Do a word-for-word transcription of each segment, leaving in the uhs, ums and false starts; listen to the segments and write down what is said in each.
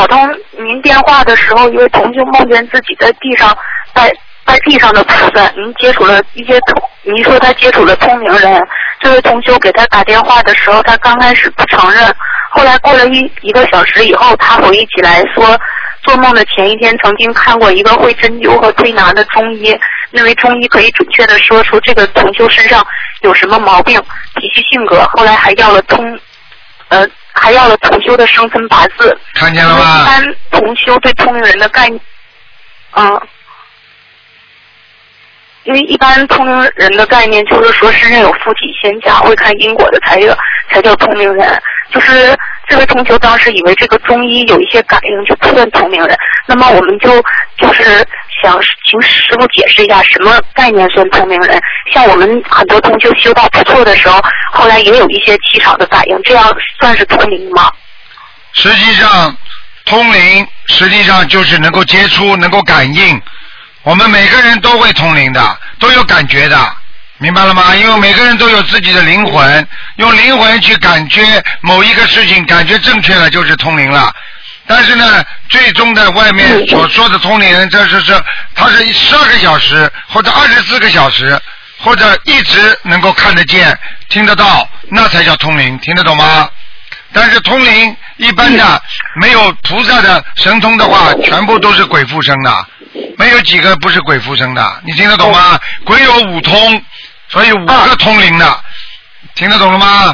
打通您电话的时候，一位同修梦见自己在地上在在地上的菩萨，您接触了一些通，您说他接触了通灵人。这位同修给他打电话的时候，他刚开始不承认，后来过了一一个小时以后，他回忆起来说，做梦的前一天曾经看过一个会针灸和推拿的中医，那位中医可以准确的说出这个同修身上有什么毛病、脾气性格，后来还要了通，呃，还要了同修的生辰八字。 看见了吗？ 一般同修对通灵人的概念，嗯。因为一般通灵人的概念就是说身上有附体仙家，会看因果的才叫才叫通灵人。就是这位同修当时以为这个中医有一些感应就不算通灵人，那么我们就就是想请师父解释一下什么概念算通灵人。像我们很多同修修到不错的时候，后来也有一些气场的感应，这样算是通灵吗？ 实际上，通灵实际上就是能够接触、能够感应。我们每个人都会通灵的，都有感觉的，明白了吗？因为每个人都有自己的灵魂，用灵魂去感觉某一个事情，感觉正确了就是通灵了。但是呢，最终的外面所说的通灵人，这是是他是十二个小时或者二十四个小时，或者一直能够看得见、听得到，那才叫通灵，听得懂吗？但是通灵一般的没有菩萨的神通的话，全部都是鬼附身的，没有几个不是鬼附身的，你听得懂吗？鬼有五通，所以五个通灵的，听得懂了吗？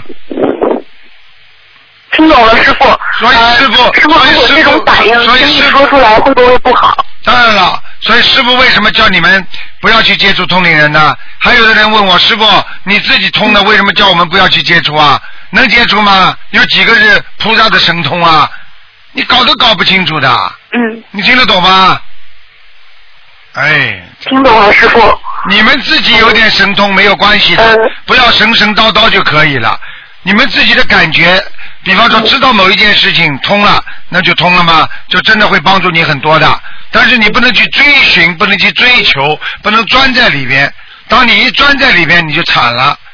听懂了，师傅。 所以师傅， 呃、师傅，如果这种反应轻易说出来，会不会不好？ 当然了，所以师傅为什么叫你们不要去接触通灵人呢？还有的人问我，师傅你自己通的，为什么叫我们不要去接触啊？能接触吗？有几个是菩萨的神通啊？你搞都搞不清楚的。 嗯。 你听得懂吗？哎。 听懂了，师傅。 你们自己有点神通没有关系的， 嗯、 不要神神叨叨就可以了。你们自己的感觉，比方说知道某一件事情通了，那就通了吗？就真的会帮助你很多的。但是你不能去追寻，不能去追求，不能钻在里边。当你一钻在里边，你就惨了。